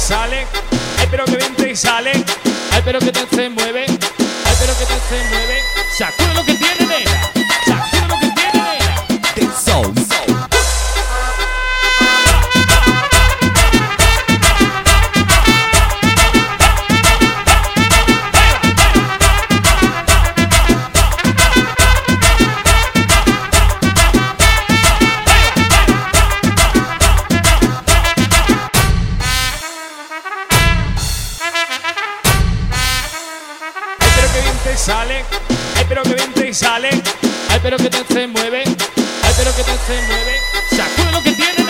sale. Ay, pero que entra y sale. Ay, pero que te mueve. Ay, pero que te mueve. Sacude lo que tiene, nena. Sacude lo que tiene, nena. The Soul. Sale, ay pero que entra y sale, ay pero que te mueve, ay pero que te mueve, sacude lo que tiene.